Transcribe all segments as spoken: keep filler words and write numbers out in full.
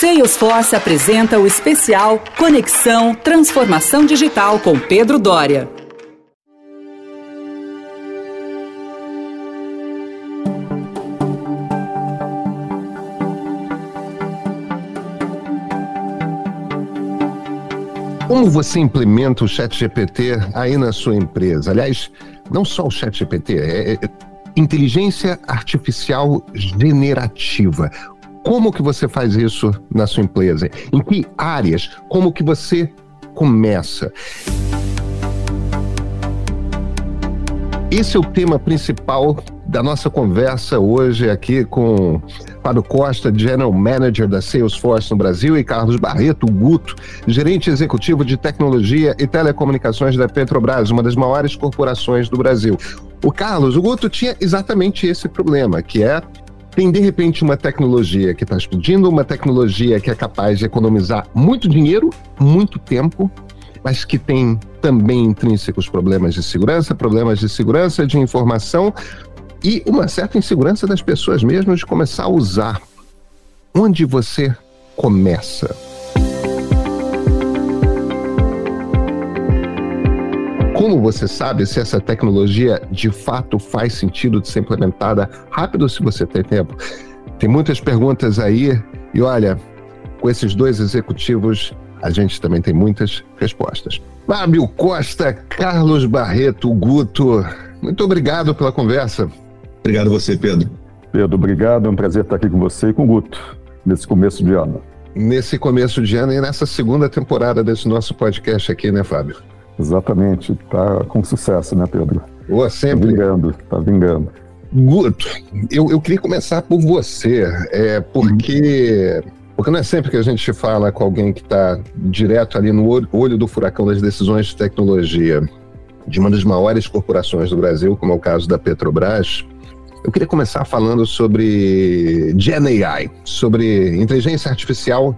Salesforce apresenta o especial Conexão Transformação Digital com Pedro Doria. Como você implementa o ChatGPT aí na sua empresa? Aliás, não só o ChatGPT, é, é inteligência artificial generativa. Como que você faz isso na sua empresa? Em que áreas? Como que você começa? Esse é o tema principal da nossa conversa hoje aqui com Fábio Costa, General Manager da Salesforce no Brasil, e Carlos Barreto, Guto, Gerente Executivo de Tecnologia e Telecomunicações da Petrobras, uma das maiores corporações do Brasil. O Carlos, o Guto tinha exatamente esse problema, que é tem de repente uma tecnologia que está explodindo, uma tecnologia que é capaz de economizar muito dinheiro, muito tempo, mas que tem também intrínsecos problemas de segurança, problemas de segurança de informação e uma certa insegurança das pessoas mesmo de começar a usar. Onde você começa? Como você sabe se essa tecnologia de fato faz sentido de ser implementada rápido, se você tem tempo? Tem muitas perguntas aí e olha, com esses dois executivos a gente também tem muitas respostas. Fábio Costa, Carlos Barreto, Guto, muito obrigado pela conversa. Obrigado a você, Pedro. Pedro, obrigado, é um prazer estar aqui com você e com o Guto, nesse começo de ano. Nesse começo de ano e nessa segunda temporada desse nosso podcast aqui, né, Fábio? Exatamente, tá com sucesso, né, Pedro? Oh, sempre. Tá vingando, tá vingando. Guto, eu, eu queria começar por você, é, porque, porque não é sempre que a gente fala com alguém que está direto ali no olho, olho do furacão das decisões de tecnologia de uma das maiores corporações do Brasil, como é o caso da Petrobras. Eu queria começar falando sobre Gen A I, sobre inteligência artificial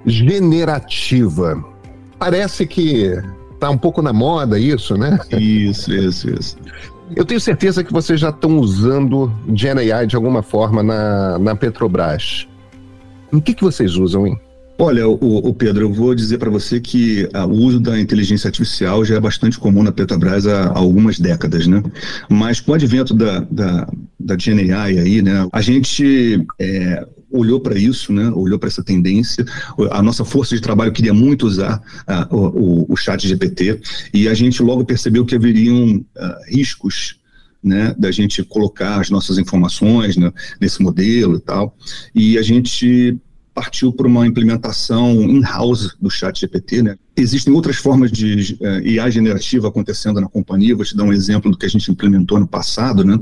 generativa. Parece que tá um pouco na moda isso, né? Isso, isso, isso. Eu tenho certeza que vocês já estão usando Gen A I de alguma forma na, na Petrobras. Em que, que vocês usam, hein? Olha, o, o Pedro, eu vou dizer para você que a, o uso da inteligência artificial já é bastante comum na Petrobras há, há algumas décadas, né? Mas com o advento da, da, da Gen A I aí, né, a gente é, olhou para isso, né? Olhou para essa tendência. A nossa força de trabalho queria muito usar uh, o, o, o ChatGPT e a gente logo percebeu que haveriam uh, riscos, né, da gente colocar as nossas informações, né, nesse modelo e tal. E a gente partiu por uma implementação in-house do ChatGPT, né? Existem outras formas de uh, I A generativa acontecendo na companhia. Vou te dar um exemplo do que a gente implementou no passado, né?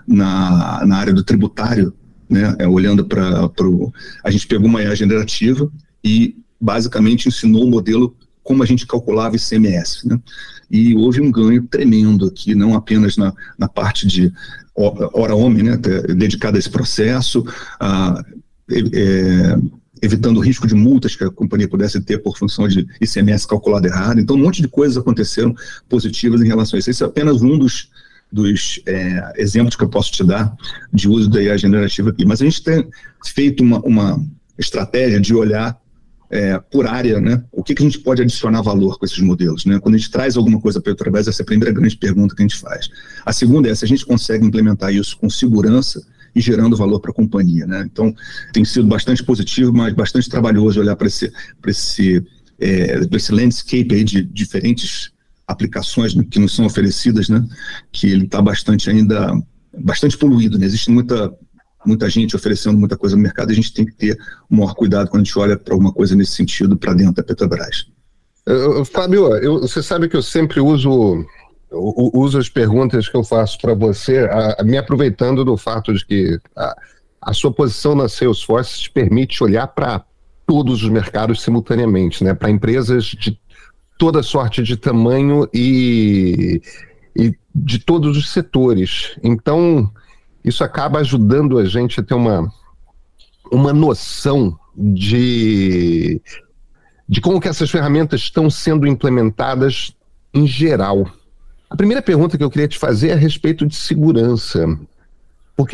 Na, na área do tributário, né? É, olhando para o... A gente pegou uma I A generativa e basicamente ensinou o modelo como a gente calculava I C M S, né? E houve um ganho tremendo aqui, não apenas na, na parte de hora-homem, né? Dedicada a esse processo, a É, evitando o risco de multas que a companhia pudesse ter por função de I C M S calculado errado. Então, um monte de coisas aconteceram positivas em relação a isso. Esse é apenas um dos, dos é, exemplos que eu posso te dar de uso da I A generativa aqui. Mas a gente tem feito uma, uma estratégia de olhar é, por área, né? O que, que a gente pode adicionar valor com esses modelos, né? Quando a gente traz alguma coisa para o Petrobras, essa é a primeira grande pergunta que a gente faz. A segunda é se a gente consegue implementar isso com segurança e gerando valor para a companhia, né? Então, tem sido bastante positivo, mas bastante trabalhoso olhar para esse, para esse, é, para esse landscape aí de diferentes aplicações, né, que nos são oferecidas, né? Que ele está bastante ainda, bastante poluído, né? Existe muita, muita gente oferecendo muita coisa no mercado e a gente tem que ter o maior cuidado quando a gente olha para alguma coisa nesse sentido para dentro da Petrobras. Uh, Fábio, eu, você sabe que eu sempre uso... Eu uso as perguntas que eu faço para você, a, a, me aproveitando do fato de que a, a sua posição na Salesforce te permite olhar para todos os mercados simultaneamente, né? Para empresas de toda sorte de tamanho e, e de todos os setores. Então, isso acaba ajudando a gente a ter uma, uma noção de, de como que essas ferramentas estão sendo implementadas em geral. A primeira pergunta que eu queria te fazer é a respeito de segurança, porque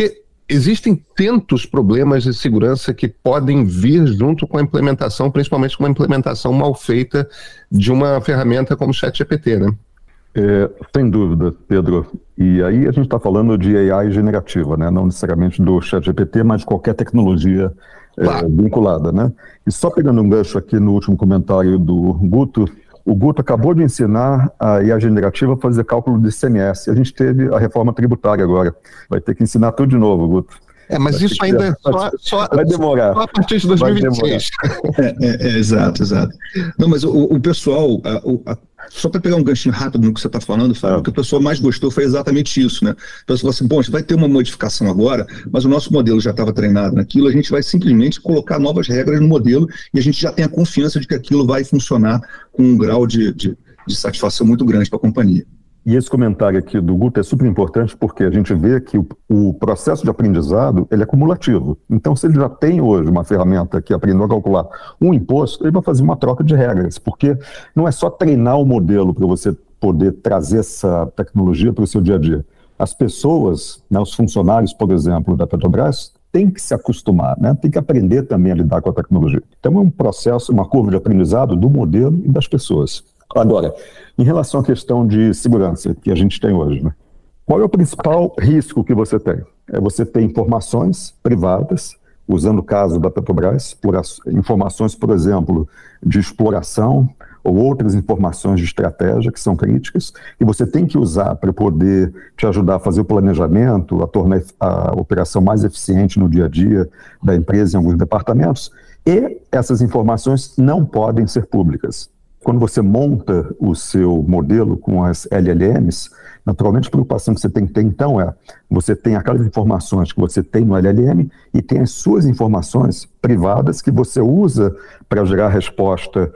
existem tantos problemas de segurança que podem vir junto com a implementação, principalmente com uma implementação mal feita de uma ferramenta como o ChatGPT, né? É, sem dúvida, Pedro. E aí a gente está falando de A I generativa, né? Não necessariamente do ChatGPT, mas de qualquer tecnologia claro. é, vinculada, né? E só pegando um gancho aqui no último comentário do Guto, o Guto acabou de ensinar a I A generativa a fazer cálculo de I C M S. A gente teve a reforma tributária agora. Vai ter que ensinar tudo de novo, Guto. É, mas vai isso ainda é só, só, vai demorar. Só a partir de dois mil e vinte e seis. É, é, é, exato, exato. Não, mas o, o pessoal, a, a, só para pegar um ganchinho rápido no que você está falando, Fábio, é. o que o pessoal mais gostou foi exatamente isso, né? O pessoal falou assim, bom, vai ter uma modificação agora, mas o nosso modelo já estava treinado naquilo, a gente vai simplesmente colocar novas regras no modelo e a gente já tem a confiança de que aquilo vai funcionar com um grau de, de, de satisfação muito grande para a companhia. E esse comentário aqui do Guto é super importante porque a gente vê que o, o processo de aprendizado ele é cumulativo. Então, se ele já tem hoje uma ferramenta que aprendeu a calcular um imposto, ele vai fazer uma troca de regras, porque não é só treinar o modelo para você poder trazer essa tecnologia para o seu dia a dia. As pessoas, né, os funcionários, por exemplo, da Petrobras, têm que se acostumar, né? Tem que aprender também a lidar com a tecnologia. Então, é um processo, uma curva de aprendizado do modelo e das pessoas. Agora, em relação à questão de segurança que a gente tem hoje, né? Qual é o principal risco que você tem? É você ter informações privadas, usando o caso da Petrobras, informações, por exemplo, de exploração ou outras informações de estratégia que são críticas, e você tem que usar para poder te ajudar a fazer o planejamento, a tornar a operação mais eficiente no dia a dia da empresa em alguns departamentos, e essas informações não podem ser públicas. Quando você monta o seu modelo com as L L Ms, naturalmente a preocupação que você tem que ter então é, você tem aquelas informações que você tem no L L M e tem as suas informações privadas que você usa para gerar a resposta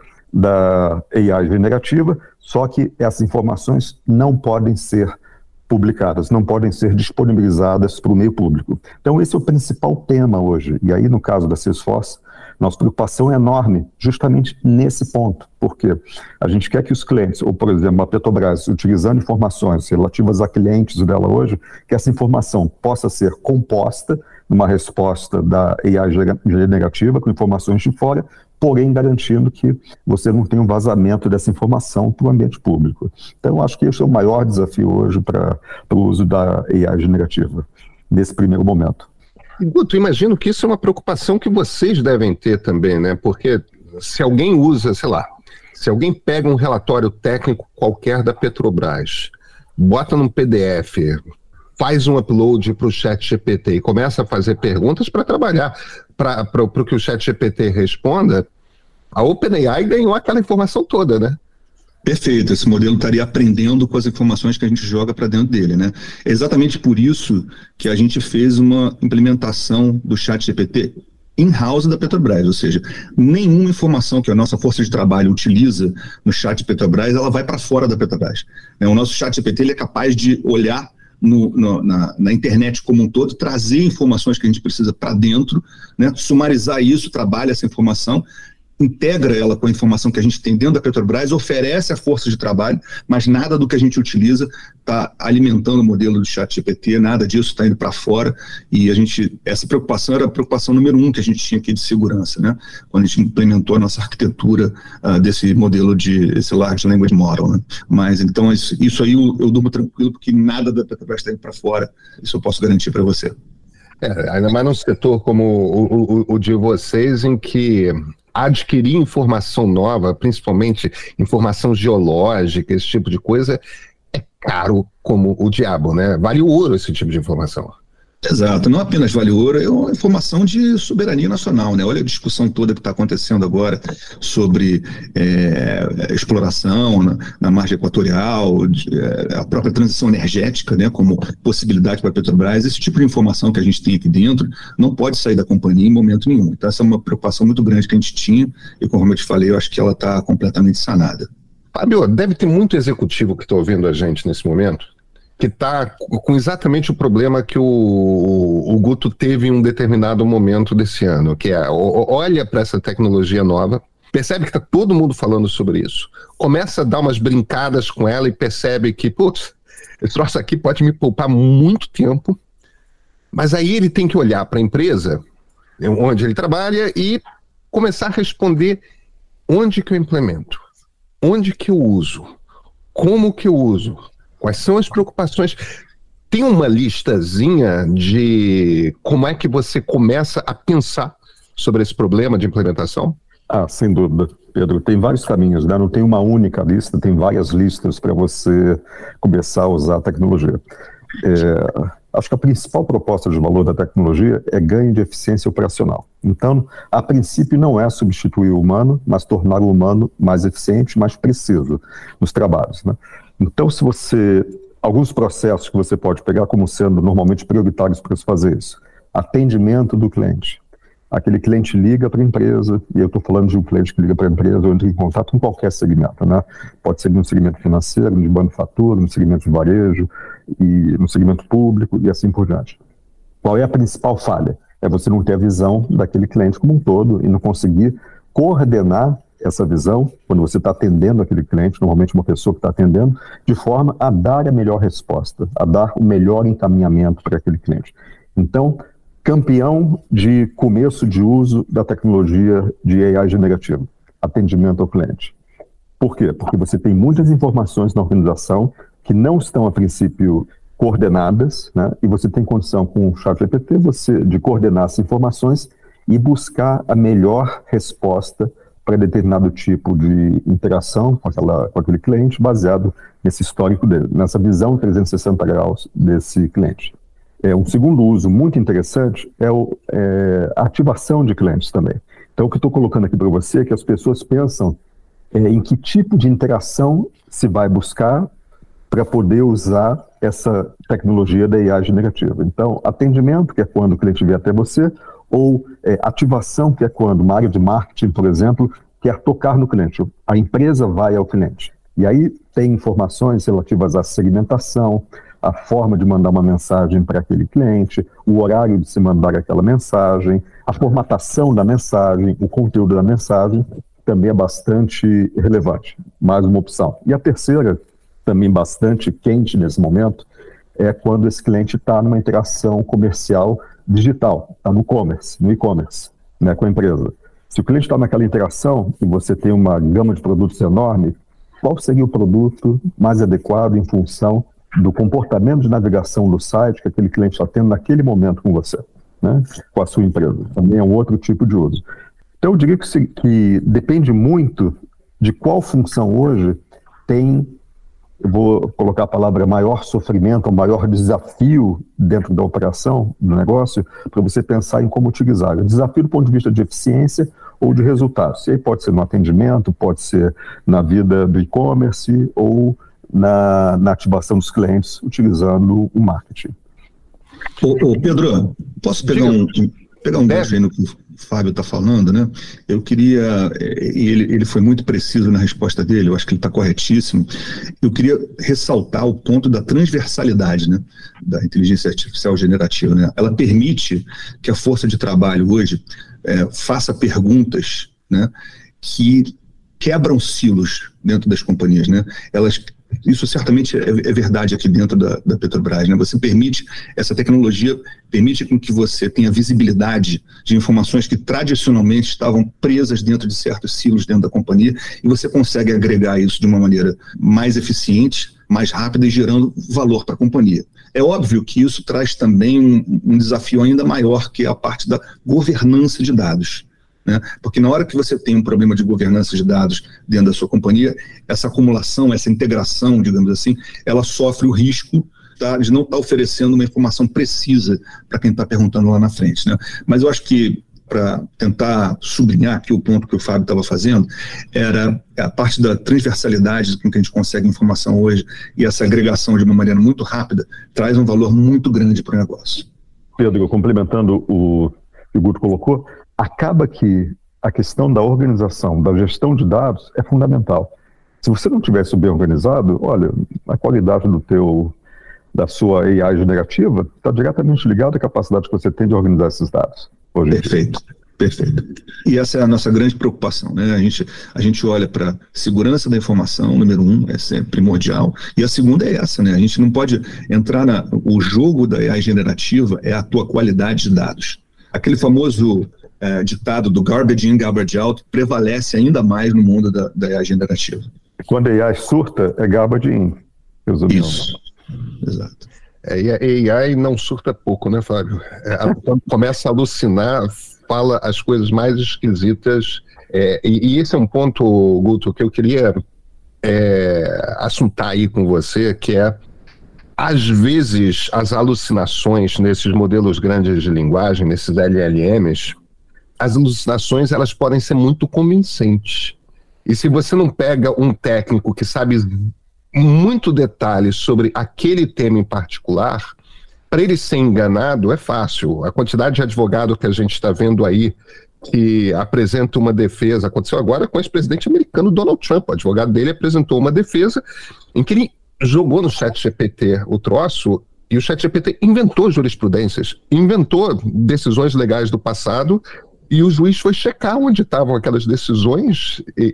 da A I generativa, só que essas informações não podem ser publicadas, não podem ser disponibilizadas para o meio público. Então esse é o principal tema hoje, e aí no caso da Salesforce, nossa preocupação é enorme justamente nesse ponto, porque a gente quer que os clientes, ou por exemplo a Petrobras, utilizando informações relativas a clientes dela hoje, que essa informação possa ser composta numa resposta da A I generativa com informações de fora, porém garantindo que você não tem um vazamento dessa informação para o ambiente público. Então, acho que esse é o maior desafio hoje para o uso da A I generativa, nesse primeiro momento. Guto, imagino que isso é uma preocupação que vocês devem ter também, né? Porque se alguém usa, sei lá, se alguém pega um relatório técnico qualquer da Petrobras, bota num P D F, faz um upload para o ChatGPT e começa a fazer perguntas para trabalhar, para o que o ChatGPT responda, a OpenAI ganhou aquela informação toda, né? Perfeito, esse modelo estaria aprendendo com as informações que a gente joga para dentro dele, né? É exatamente por isso que a gente fez uma implementação do ChatGPT in-house da Petrobras, ou seja, nenhuma informação que a nossa força de trabalho utiliza no chat Petrobras, ela vai para fora da Petrobras. O nosso ChatGPT ele é capaz de olhar No, no, na, na internet como um todo, trazer informações que a gente precisa para dentro, né, sumarizar isso, trabalha essa informação, integra ela com a informação que a gente tem dentro da Petrobras, oferece a força de trabalho, mas nada do que a gente utiliza está alimentando o modelo do ChatGPT, nada disso está indo para fora, e a gente, essa preocupação era a preocupação número um que a gente tinha aqui de segurança, né, quando a gente implementou a nossa arquitetura uh, desse modelo de esse Large Language Model, né? Mas então isso, isso aí eu, eu durmo tranquilo, porque nada da Petrobras está indo para fora, isso eu posso garantir para você. É, ainda mais num setor como o, o, o de vocês, em que adquirir informação nova, principalmente informação geológica, esse tipo de coisa, é caro como o diabo, né? Vale ouro esse tipo de informação. Exato, não apenas vale ouro, é uma informação de soberania nacional, né? Olha a discussão toda que está acontecendo agora sobre é, exploração na, na margem equatorial, de, é, a própria transição energética, né, como possibilidade para a Petrobras. Esse tipo de informação que a gente tem aqui dentro não pode sair da companhia em momento nenhum. Então essa é uma preocupação muito grande que a gente tinha e, como eu te falei, eu acho que ela está completamente sanada. Fábio, deve ter muito executivo que está ouvindo a gente nesse momento, que está com exatamente o problema que o, o Guto teve em um determinado momento desse ano, que é, olha para essa tecnologia nova, percebe que está todo mundo falando sobre isso, começa a dar umas brincadas com ela e percebe que, putz, esse troço aqui pode me poupar muito tempo, Mas aí ele tem que olhar para a empresa onde ele trabalha e começar a responder: onde que eu implemento? Onde que eu uso? Como que eu uso? Quais são as preocupações? Tem uma listazinha de como é que você começa a pensar sobre esse problema de implementação? Ah, sem dúvida, Pedro. Tem vários caminhos, né? Não tem uma única lista, tem várias listas para você começar a usar a tecnologia. É, acho que a principal proposta de valor da tecnologia é ganho de eficiência operacional. Então, a princípio não é substituir o humano, mas tornar o humano mais eficiente, mais preciso nos trabalhos, né? Então, se você... Alguns processos que você pode pegar como sendo normalmente prioritários para se fazer isso. Atendimento do cliente. Aquele cliente liga para a empresa, e eu estou falando de um cliente que liga para a empresa ou entra em contato com qualquer segmento, né? Pode ser no segmento financeiro, de manufatura, no segmento de varejo, e no segmento público e assim por diante. Qual é a principal falha? É você não ter a visão daquele cliente como um todo e não conseguir coordenar essa visão, quando você está atendendo aquele cliente, normalmente uma pessoa que está atendendo, de forma a dar a melhor resposta, a dar o melhor encaminhamento para aquele cliente. Então, campeão de começo de uso da tecnologia de A I generativo, atendimento ao cliente. Por quê? Porque você tem muitas informações na organização que não estão, a princípio, coordenadas, né? E você tem condição, com o ChatGPT, você, de coordenar essas informações e buscar a melhor resposta para determinado tipo de interação com, aquela, com aquele cliente, baseado nesse histórico dele, nessa visão trezentos e sessenta graus desse cliente. É, um segundo uso muito interessante é, o, é a ativação de clientes também. Então, o que eu estou colocando aqui para você é que as pessoas pensam é, em que tipo de interação se vai buscar para poder usar essa tecnologia da A I generativa. Então, atendimento, que é quando o cliente vem até você, ou é, ativação, que é quando uma área de marketing, por exemplo, quer tocar no cliente. A empresa vai ao cliente. E aí tem informações relativas à segmentação, a forma de mandar uma mensagem para aquele cliente, o horário de se mandar aquela mensagem, a formatação da mensagem, o conteúdo da mensagem, também é bastante relevante, mais uma opção. E a terceira, também bastante quente nesse momento, é quando esse cliente está numa interação comercial digital, está no commerce, no e-commerce, né, com a empresa. Se o cliente está naquela interação e você tem uma gama de produtos enorme, qual seria o produto mais adequado em função do comportamento de navegação do site que aquele cliente está tendo naquele momento com você, né, com a sua empresa? Também é um outro tipo de uso. Então, eu diria que, se, que depende muito de qual função hoje tem, eu vou colocar a palavra maior sofrimento, ou maior desafio dentro da operação do negócio, para você pensar em como utilizar. O desafio do ponto de vista de eficiência ou de resultados. E aí pode ser no atendimento, pode ser na vida do e-commerce ou na, na ativação dos clientes utilizando o marketing. Ô, ô Pedro, posso pegar Diga. um, pegar um gancho aí no que o Fábio está falando, né? Eu queria, e ele, ele foi muito preciso na resposta dele, eu acho que ele está corretíssimo. Eu queria ressaltar o ponto da transversalidade, né, da inteligência artificial generativa, né? Ela permite que a força de trabalho hoje é, faça perguntas, né, que quebram silos dentro das companhias, né? Elas Isso certamente é, é verdade aqui dentro da, da Petrobras, né? Você permite, essa tecnologia permite com que você tenha visibilidade de informações que tradicionalmente estavam presas dentro de certos silos dentro da companhia, e você consegue agregar isso de uma maneira mais eficiente, mais rápida e gerando valor para a companhia. É óbvio que isso traz também um, um desafio ainda maior, que é a parte da governança de dados. Né? Porque na hora que você tem um problema de governança de dados dentro da sua companhia, essa acumulação, essa integração, digamos assim, ela sofre o risco, tá, de não estar oferecendo uma informação precisa para quem está perguntando lá na frente. Né? Mas eu acho que, para tentar sublinhar aqui o ponto que o Fábio estava fazendo, era a parte da transversalidade com que a gente consegue informação hoje, e essa agregação de uma maneira muito rápida traz um valor muito grande para o negócio. Pedro, complementando o que o Guto colocou, acaba que a questão da organização, da gestão de dados é fundamental. Se você não tivesse bem organizado, olha, a qualidade do teu, da sua A I generativa está diretamente ligada à capacidade que você tem de organizar esses dados. Hoje Perfeito. Perfeito. E essa é a nossa grande preocupação, né? A gente, a gente olha para segurança da informação, número um, essa é primordial, e a segunda é essa, né? A gente não pode entrar na... O jogo da A I generativa é a tua qualidade de dados. Aquele famoso é, ditado do garbage in, garbage out prevalece ainda mais no mundo da, da A I generativa. Quando a A I surta, é garbage in. Isso, exato. É, e a A I não surta pouco, né, Fábio? É, quando começa a alucinar, fala as coisas mais esquisitas, é, e, e esse é um ponto, Guto, que eu queria é, assuntar aí com você, que é, às vezes, as alucinações nesses modelos grandes de linguagem, nesses L L Ms, as alucinações, elas podem ser muito convincentes. E se você não pega um técnico que sabe muito detalhe sobre aquele tema em particular, para ele ser enganado é fácil. A quantidade de advogado que a gente está vendo aí que apresenta uma defesa, aconteceu agora com o ex-presidente americano Donald Trump, o advogado dele apresentou uma defesa em que ele jogou no ChatGPT o troço, e o ChatGPT inventou jurisprudências, inventou decisões legais do passado, e o juiz foi checar onde estavam aquelas decisões e...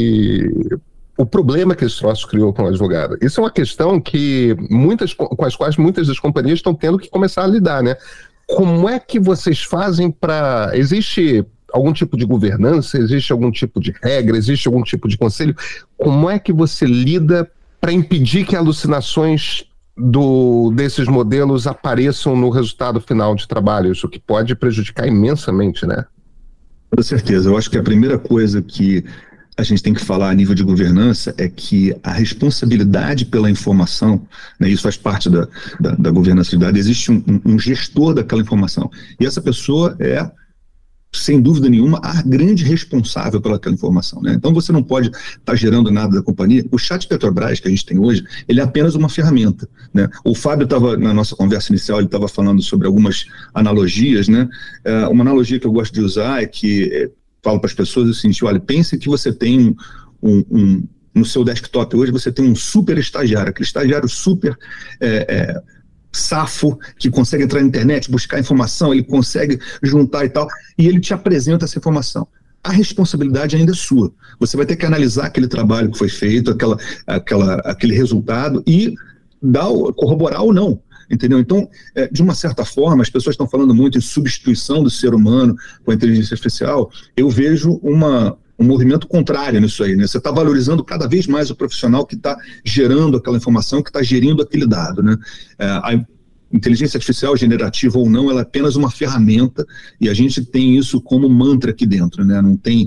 e... o problema que esse troço criou com o advogado. Isso é uma questão que muitas, com as quais muitas das companhias estão tendo que começar a lidar, né? Como é que vocês fazem para... Existe algum tipo de governança? Existe algum tipo de regra? Existe algum tipo de conselho? Como é que você lida para impedir que alucinações do, desses modelos apareçam no resultado final de trabalho? Isso que pode prejudicar imensamente, né? Com certeza. Eu acho que a primeira coisa que a gente tem que falar a nível de governança é que a responsabilidade pela informação, né, isso faz parte da, da, da governança de dados, existe um, um gestor daquela informação, e essa pessoa é, sem dúvida nenhuma, a grande responsável pelaquela informação, né? Então você não pode estar tá gerando nada da companhia. O chat Petrobras que a gente tem hoje, ele é apenas uma ferramenta, né? O Fábio estava, na nossa conversa inicial, ele estava falando sobre algumas analogias, né? É, uma analogia que eu gosto de usar é que é, falo para as pessoas o seguinte: olha, pense que você tem um, um, um, no seu desktop hoje, você tem um super estagiário, aquele estagiário super é, é, safo, que consegue entrar na internet, buscar informação, ele consegue juntar e tal, e ele te apresenta essa informação. A responsabilidade ainda é sua. Você vai ter que analisar aquele trabalho que foi feito, aquela, aquela, aquele resultado e dar, corroborar ou não. Entendeu? Então, é, de uma certa forma, as pessoas estão falando muito em substituição do ser humano com a inteligência artificial. Eu vejo uma, um movimento contrário nisso aí, né? Você está valorizando cada vez mais o profissional que está gerando aquela informação, que está gerindo aquele dado, né? É, a inteligência artificial, generativa ou não, ela é apenas uma ferramenta, e a gente tem isso como mantra aqui dentro, né? Não tem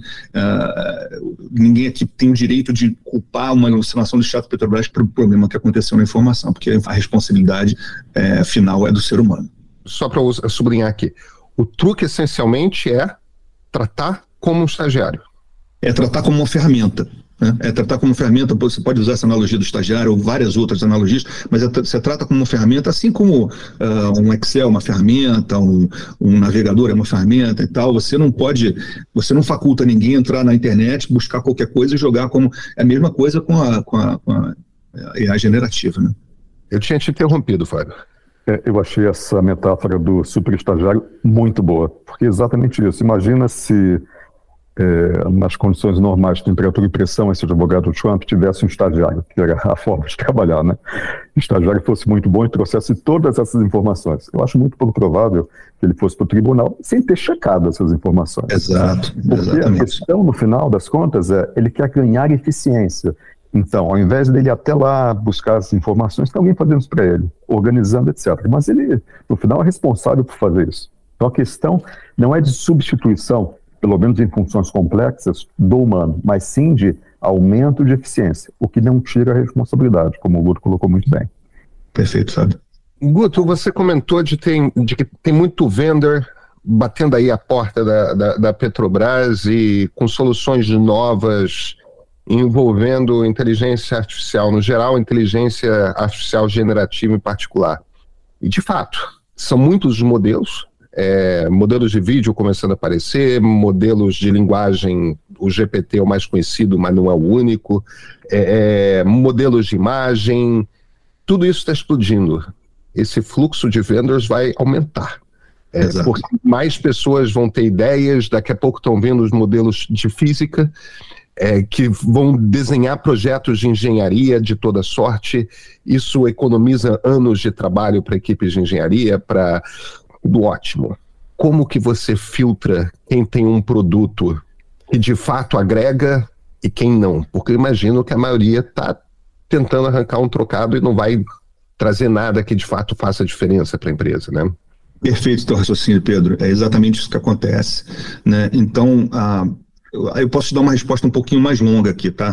uh, ninguém aqui tem o direito de culpar uma alucinação do chat Petrobras para o problema que aconteceu na informação, porque a responsabilidade uh, final é do ser humano. Só para sublinhar aqui, o truque essencialmente é tratar como um estagiário. É tratar como uma ferramenta. Né? É tratar como ferramenta, você pode usar essa analogia do estagiário ou várias outras analogias, mas é, você trata como uma ferramenta, assim como uh, um Excel é uma ferramenta, um, um navegador é uma ferramenta e tal. Você não pode, você não faculta ninguém entrar na internet, buscar qualquer coisa e jogar como... É a mesma coisa com a, com a, com a A I generativa, né? Eu tinha te interrompido, Fábio. É, eu achei essa metáfora do super estagiário muito boa, porque é exatamente isso. Imagina se... É, nas condições normais de temperatura e pressão, esse advogado Trump tivesse um estagiário, que era a forma de trabalhar, né? O estagiário fosse muito bom e trouxesse todas essas informações. Eu acho muito pouco provável que ele fosse para o tribunal sem ter checado essas informações. Exato. Porque exatamente. A questão, no final das contas, é ele quer ganhar eficiência. Então, ao invés dele ir até lá buscar as informações, tem alguém fazendo isso para ele, organizando, etcétera. Mas ele, no final, é responsável por fazer isso. Então, a questão não é de substituição, pelo menos em funções complexas, do humano, mas sim de aumento de eficiência, o que não tira a responsabilidade, como o Guto colocou muito bem. Perfeito, Fábio. Guto, você comentou de, ter, de que tem muito vendor batendo aí a porta da, da, da Petrobras e com soluções novas envolvendo inteligência artificial no geral, inteligência artificial generativa em particular. E, de fato, são muitos os modelos. É, modelos de vídeo começando a aparecer, modelos de linguagem, o G P T é o mais conhecido, mas não é o único, é, é, modelos de imagem, tudo isso está explodindo. Esse fluxo de vendors vai aumentar. É, porque mais pessoas vão ter ideias, daqui a pouco estão vendo os modelos de física, é, que vão desenhar projetos de engenharia de toda sorte. Isso economiza anos de trabalho para equipes de engenharia, para tudo ótimo. Como que você filtra quem tem um produto que de fato agrega e quem não? Porque eu imagino que a maioria está tentando arrancar um trocado e não vai trazer nada que de fato faça diferença para a empresa, né? Perfeito o teu raciocínio, Pedro. É exatamente isso que acontece, né? Então, a, eu posso te dar uma resposta um pouquinho mais longa aqui, tá?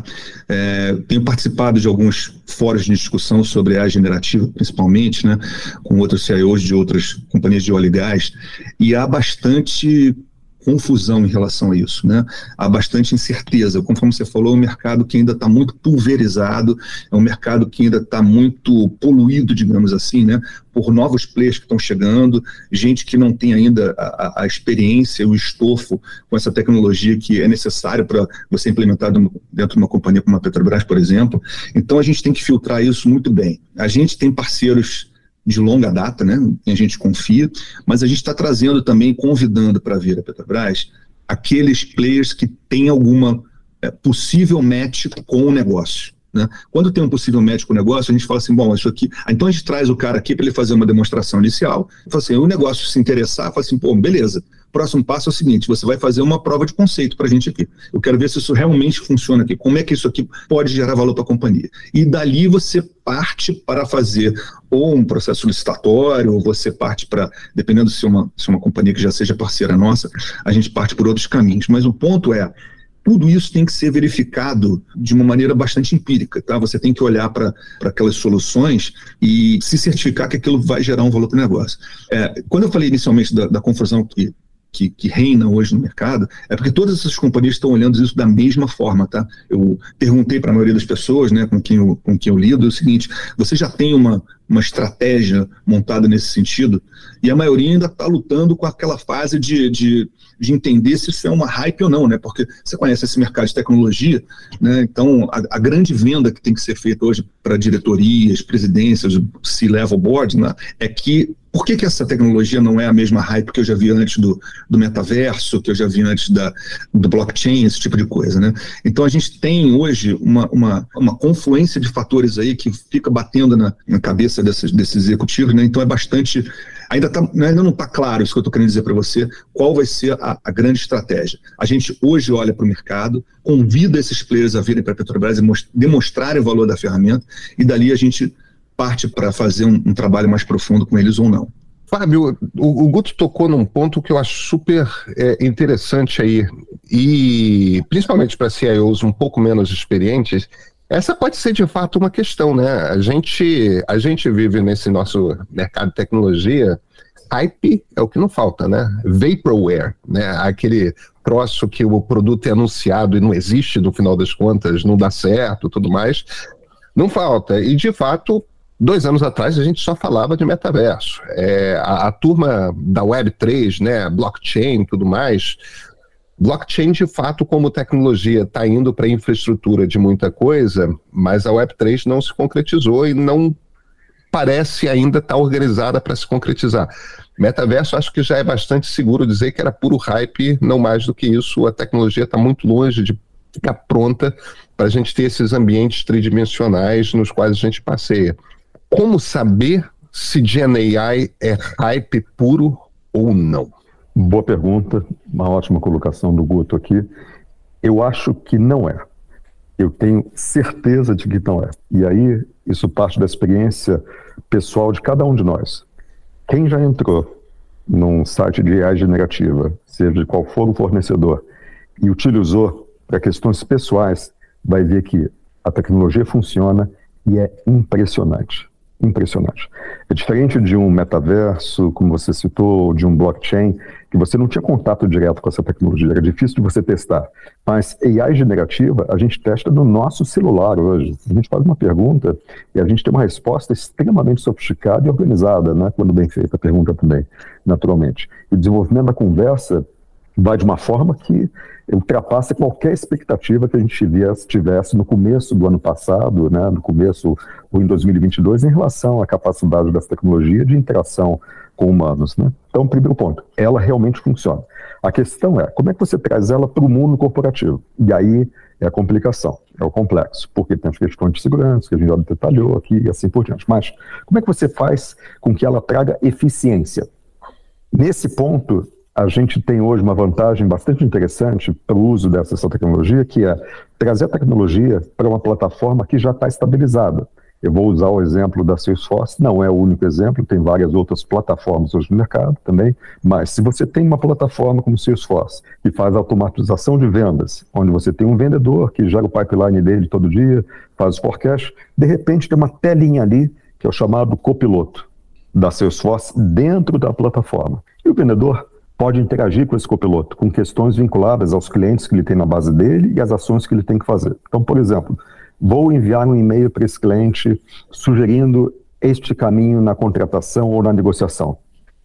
É, tenho participado de alguns fóruns de discussão sobre a generativa, principalmente, né? Com outros C I Os de outras companhias de óleo e gás, e há bastante confusão em relação a isso, né? Há bastante incerteza. Conforme você falou, é um mercado que ainda está muito pulverizado, é um mercado que ainda está muito poluído, digamos assim, né? Por novos players que estão chegando, gente que não tem ainda a, a experiência, o estofo com essa tecnologia que é necessário para você implementar dentro de uma companhia como a Petrobras, por exemplo. Então a gente tem que filtrar isso muito bem. A gente tem parceiros de longa data, né? A gente confia, mas a gente está trazendo também, convidando para vir a Petrobras aqueles players que têm alguma é, possível match com o negócio, né? Quando tem um possível match com o negócio, a gente fala assim, bom, isso aqui, então a gente traz o cara aqui para ele fazer uma demonstração inicial, fala assim, o negócio se interessar, fala assim, pô, beleza, próximo passo é o seguinte, você vai fazer uma prova de conceito para a gente aqui, eu quero ver se isso realmente funciona aqui, como é que isso aqui pode gerar valor para a companhia, e dali você parte para fazer ou um processo licitatório, ou você parte para, dependendo se uma, se uma companhia que já seja parceira nossa, a gente parte por outros caminhos, mas o ponto é, tudo isso tem que ser verificado de uma maneira bastante empírica, tá? Você tem que olhar para aquelas soluções e se certificar que aquilo vai gerar um valor para o negócio. É, quando eu falei inicialmente da, da confusão que, que, que reina hoje no mercado, é porque todas essas companhias estão olhando isso da mesma forma, tá? Eu perguntei para a maioria das pessoas, né, com quem eu, com quem eu lido, é o seguinte, você já tem uma, uma estratégia montada nesse sentido? E a maioria ainda está lutando com aquela fase de, de, de entender se isso é uma hype ou não, né? Porque você conhece esse mercado de tecnologia, né? Então a, a grande venda que tem que ser feita hoje para diretorias, presidências, C-level board, né? É que por que que essa tecnologia não é a mesma hype que eu já vi antes do, do metaverso, que eu já vi antes da, do blockchain, esse tipo de coisa, né? Então a gente tem hoje uma, uma, uma confluência de fatores aí que fica batendo na, na cabeça desses, desses executivos, né? Então é bastante... Ainda, tá, ainda não está claro isso que eu estou querendo dizer para você, qual vai ser a, a grande estratégia. A gente hoje olha para o mercado, convida esses players a virem para a Petrobras e most, demonstrarem o valor da ferramenta, e dali a gente parte para fazer um, um trabalho mais profundo com eles ou não. Fábio, o, o Guto tocou num ponto que eu acho super é, interessante aí, e principalmente para C I Os um pouco menos experientes, essa pode ser de fato uma questão, né? A gente, a gente vive nesse nosso mercado de tecnologia, hype é o que não falta, né? Vaporware, né? Aquele troço que o produto é anunciado e não existe no final das contas, não dá certo, tudo mais, não falta. E de fato, dois anos atrás a gente só falava de metaverso. É, a, a turma da Web três, né? Blockchain, tudo mais. Blockchain, de fato, como tecnologia, está indo para a infraestrutura de muita coisa, mas a Web três não se concretizou e não parece ainda estar tá organizada para se concretizar. Metaverso, acho que já é bastante seguro dizer que era puro hype, não mais do que isso. A tecnologia está muito longe de ficar pronta para a gente ter esses ambientes tridimensionais nos quais a gente passeia. Como saber se Gen A I é hype puro ou não? Boa pergunta, uma ótima colocação do Guto aqui. Eu acho que não é. Eu tenho certeza de que não é. E aí, isso parte da experiência pessoal de cada um de nós. Quem já entrou num site de A I generativa, seja de qual for o fornecedor, e utilizou para questões pessoais, vai ver que a tecnologia funciona e é impressionante. Impressionante. É diferente de um metaverso, como você citou, de um blockchain, que você não tinha contato direto com essa tecnologia, era difícil de você testar. Mas A I generativa, a gente testa no nosso celular hoje. A gente faz uma pergunta e a gente tem uma resposta extremamente sofisticada e organizada, né? Quando bem feita a pergunta também, naturalmente. E o desenvolvimento da conversa vai de uma forma que ultrapassa qualquer expectativa que a gente tivesse, tivesse no começo do ano passado, né, no começo ou em dois mil e vinte e dois, em relação à capacidade dessa tecnologia de interação com humanos, né? Então, primeiro ponto, ela realmente funciona. A questão é, como é que você traz ela para o mundo corporativo? E aí é a complicação, é o complexo, porque tem as questões de segurança, que a gente já detalhou aqui e assim por diante. Mas como é que você faz com que ela traga eficiência? Nesse ponto, a gente tem hoje uma vantagem bastante interessante para o uso dessa, dessa tecnologia, que é trazer a tecnologia para uma plataforma que já está estabilizada. Eu vou usar o exemplo da Salesforce, não é o único exemplo, tem várias outras plataformas hoje no mercado também, mas se você tem uma plataforma como Salesforce, que faz automatização de vendas, onde você tem um vendedor que gera o pipeline dele todo dia, faz o forecast, de repente tem uma telinha ali, que é o chamado copiloto da Salesforce, dentro da plataforma. E o vendedor pode interagir com esse copiloto, com questões vinculadas aos clientes que ele tem na base dele e às ações que ele tem que fazer. Então, por exemplo, vou enviar um e-mail para esse cliente sugerindo este caminho na contratação ou na negociação.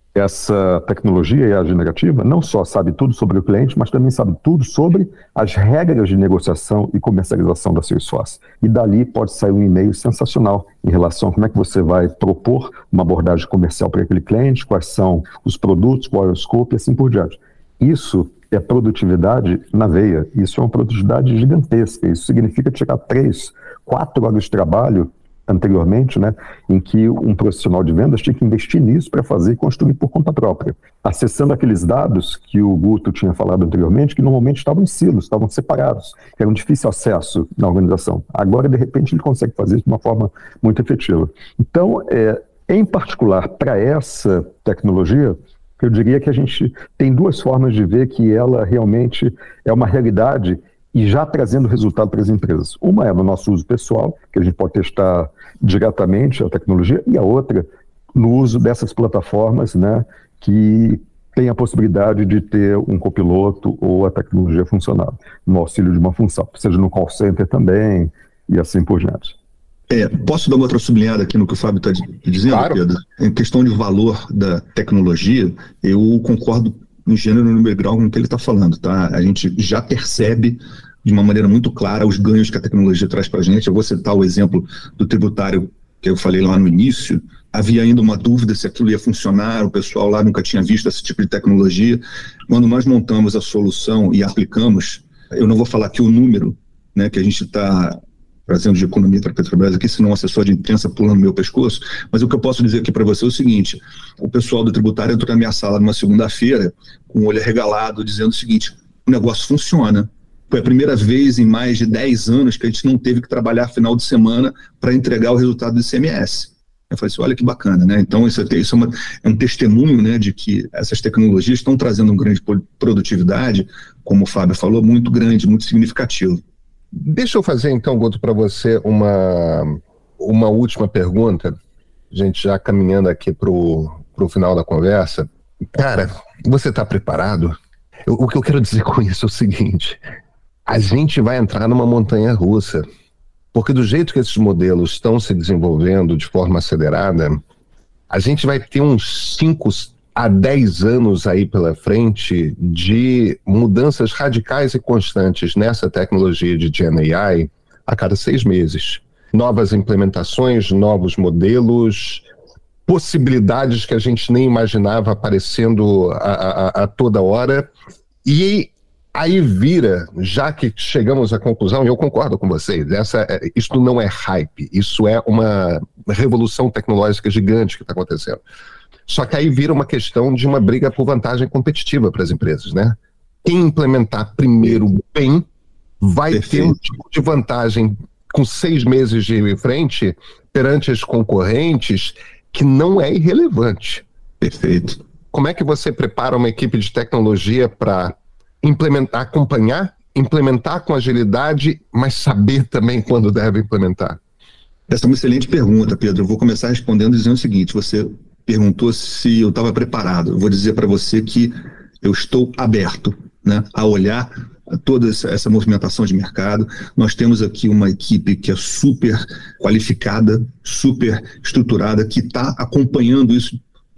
Essa tecnologia I A generativa não só sabe tudo sobre o cliente, mas também sabe tudo sobre as regras de negociação e comercialização da Salesforce. E dali pode sair um e-mail sensacional em relação a como é que você vai propor uma abordagem comercial para aquele cliente, quais são os produtos, qual é o scope e assim por diante. Isso é produtividade na veia, isso é uma produtividade gigantesca, isso significa tirar três, quatro horas de trabalho anteriormente, né, em que um profissional de vendas tinha que investir nisso para fazer e construir por conta própria, acessando aqueles dados que o Guto tinha falado anteriormente, que normalmente estavam em silos, estavam separados, que era um difícil acesso na organização. Agora, de repente, ele consegue fazer isso de uma forma muito efetiva. Então, é, em particular, para essa tecnologia, eu diria que a gente tem duas formas de ver que ela realmente é uma realidade e já trazendo resultado para as empresas. Uma é no nosso uso pessoal, que a gente pode testar diretamente a tecnologia, e a outra no uso dessas plataformas, né, que tem a possibilidade de ter um copiloto ou a tecnologia funcionar no auxílio de uma função, seja no call center também e assim por diante. É, posso dar uma outra sublinhada aqui no que o Fábio está dizendo, claro. Pedro? Em questão de valor da tecnologia, eu concordo em gênero, número e grau com o que ele está falando, tá? A gente já percebe de uma maneira muito clara os ganhos que a tecnologia traz para a gente. Eu vou citar o exemplo do tributário que eu falei lá no início. Havia ainda uma dúvida se aquilo ia funcionar, o pessoal lá nunca tinha visto esse tipo de tecnologia. Quando nós montamos a solução e aplicamos, eu não vou falar aqui o número, né, que a gente está trazendo de economia para a Petrobras aqui, senão o assessor de imprensa pula no meu pescoço, mas o que eu posso dizer aqui para você é o seguinte: o pessoal do tributário entrou na minha sala numa segunda-feira com o olho arregalado, dizendo o seguinte: o negócio funciona. Foi a primeira vez em mais de dez anos que a gente não teve que trabalhar final de semana para entregar o resultado do I C M S. Eu falei assim, olha que bacana, né? Então isso, é, isso é, uma, é um testemunho, né, de que essas tecnologias estão trazendo uma grande produtividade, como o Fábio falou, muito grande, muito significativo. Deixa eu fazer então, Guto, para você uma, uma última pergunta, a gente já caminhando aqui para o final da conversa. Cara, você está preparado? Eu, o que eu quero dizer com isso é o seguinte: a gente vai entrar numa montanha russa, porque do jeito que esses modelos estão se desenvolvendo de forma acelerada, a gente vai ter uns cinco a dez anos aí pela frente de mudanças radicais e constantes nessa tecnologia de Gen A I a cada seis meses. Novas implementações, novos modelos, possibilidades que a gente nem imaginava aparecendo a, a, a toda hora. E aí vira, já que chegamos à conclusão, e eu concordo com vocês, essa, isso não é hype, isso é uma revolução tecnológica gigante que está acontecendo. Só que aí vira uma questão de uma briga por vantagem competitiva para as empresas, né? Quem implementar primeiro bem vai Perfeito. ter um tipo de vantagem com seis meses de frente perante as concorrentes que não é irrelevante. Perfeito. Como é que você prepara uma equipe de tecnologia para implementar, acompanhar, implementar com agilidade, mas saber também quando deve implementar? Essa é uma excelente pergunta, Pedro. Eu vou começar respondendo dizendo o seguinte: você perguntou se eu estava preparado. Eu vou dizer para você que eu estou aberto, né, a olhar toda essa, essa movimentação de mercado. Nós temos aqui uma equipe que é super qualificada, super estruturada, que está acompanhando isso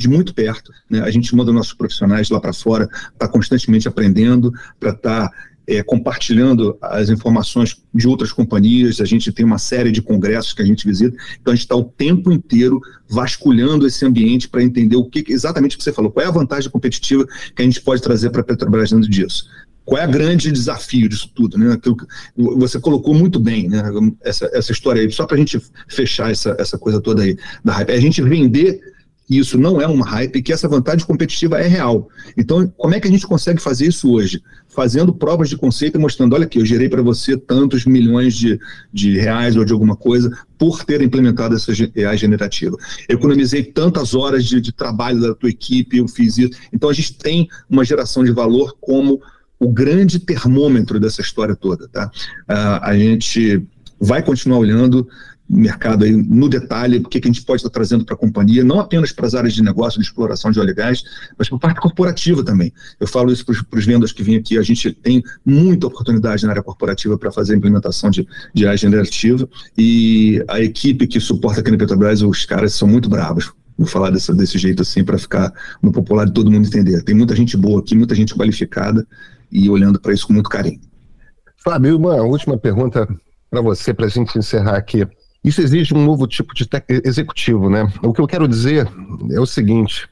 de muito perto, né? A gente manda nossos profissionais lá para fora, está constantemente aprendendo, para estar tá, é, compartilhando as informações de outras companhias. A gente tem uma série de congressos que a gente visita, então a gente está o tempo inteiro vasculhando esse ambiente para entender o que exatamente o que você falou, qual é a vantagem competitiva que a gente pode trazer para a Petrobras dentro disso. Qual é o grande desafio disso tudo, né? Aquilo que você colocou muito bem, né? Essa, essa história aí, só para a gente fechar essa, essa coisa toda aí da hype, é a gente vender que isso não é uma hype e que essa vantagem competitiva é real. Então, como é que a gente consegue fazer isso hoje? Fazendo provas de conceito e mostrando, olha aqui, eu gerei para você tantos milhões de, de reais ou de alguma coisa por ter implementado essa A I generativa. Eu economizei tantas horas de, de trabalho da tua equipe, eu fiz isso. Então, a gente tem uma geração de valor como o grande termômetro dessa história toda, tá? Uh, a gente vai continuar olhando o mercado aí no detalhe, o que, que a gente pode estar trazendo para a companhia, não apenas para as áreas de negócio, de exploração de óleo e gás, mas para a parte corporativa também. Eu falo isso para os vendedores que vêm aqui, a gente tem muita oportunidade na área corporativa para fazer a implementação de, de A I generativa, e a equipe que suporta aqui na Petrobras, os caras são muito bravos. Vou falar desse, desse jeito assim para ficar no popular e todo mundo entender. Tem muita gente boa aqui, muita gente qualificada, e olhando para isso com muito carinho. Fábio, uma última pergunta para você, para a gente encerrar aqui. Isso exige um novo tipo de executivo, né? O que eu quero dizer é o seguinte: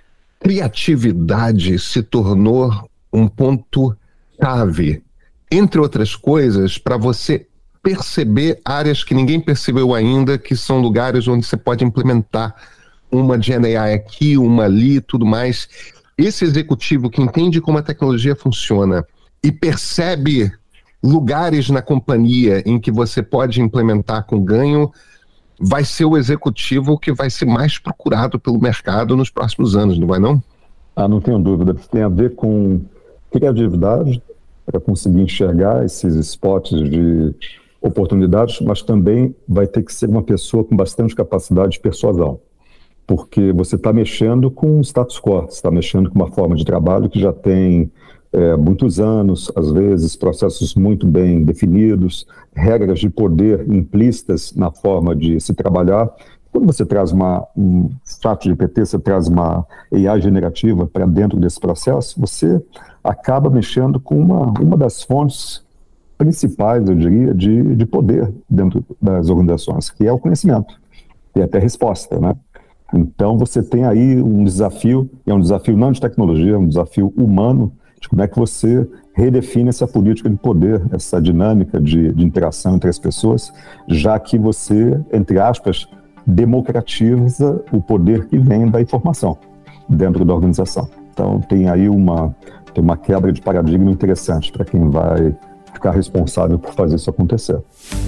criatividade se tornou um ponto-chave, entre outras coisas, para você perceber áreas que ninguém percebeu ainda, que são lugares onde você pode implementar uma Gen A I aqui, uma ali, tudo mais. Esse executivo que entende como a tecnologia funciona e percebe lugares na companhia em que você pode implementar com ganho, vai ser o executivo que vai ser mais procurado pelo mercado nos próximos anos, não vai não? Ah, não tenho dúvida. Tem a ver com criatividade para conseguir enxergar esses spots de oportunidades, mas também vai ter que ser uma pessoa com bastante capacidade de persuasão. Porque você está mexendo com o status quo, você está mexendo com uma forma de trabalho que já tem é, muitos anos, às vezes processos muito bem definidos, regras de poder implícitas na forma de se trabalhar. Quando você traz uma, um chat G P T, você traz uma A I generativa para dentro desse processo, você acaba mexendo com uma, uma das fontes principais, eu diria, de, de poder dentro das organizações, que é o conhecimento, e até resposta, né? Então você tem aí um desafio, e é um desafio não de tecnologia, é um desafio humano, de como é que você redefine essa política de poder, essa dinâmica de, de interação entre as pessoas, já que você, entre aspas, democratiza o poder que vem da informação dentro da organização. Então tem aí uma, tem uma quebra de paradigma interessante para quem vai ficar responsável por fazer isso acontecer.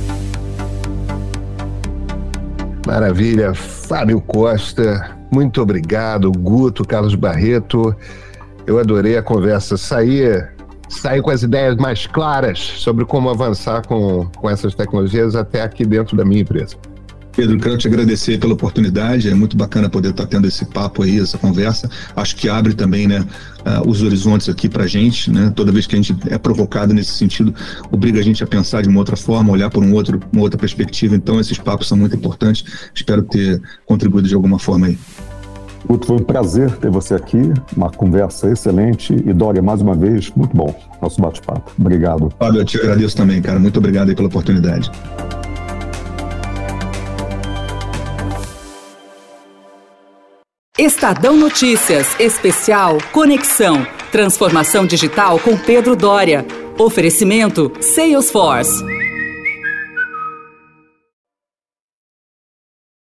Maravilha, Fábio Costa, muito obrigado, Guto, Carlos Barreto, eu adorei a conversa, saí, saí com as ideias mais claras sobre como avançar com, com essas tecnologias até aqui dentro da minha empresa. Pedro, quero te agradecer pela oportunidade, é muito bacana poder estar tendo esse papo aí, essa conversa, acho que abre também, né, uh, os horizontes aqui pra gente, né, toda vez que a gente é provocado nesse sentido, obriga a gente a pensar de uma outra forma, olhar por um outro, uma outra perspectiva, então esses papos são muito importantes, espero ter contribuído de alguma forma aí. Guto, foi um prazer ter você aqui, uma conversa excelente, e Dória, mais uma vez, muito bom, nosso bate-papo, obrigado. Fábio, eu te agradeço também, cara, muito obrigado aí pela oportunidade. Estadão Notícias, especial Conexão, transformação digital com Pedro Dória. Oferecimento Salesforce.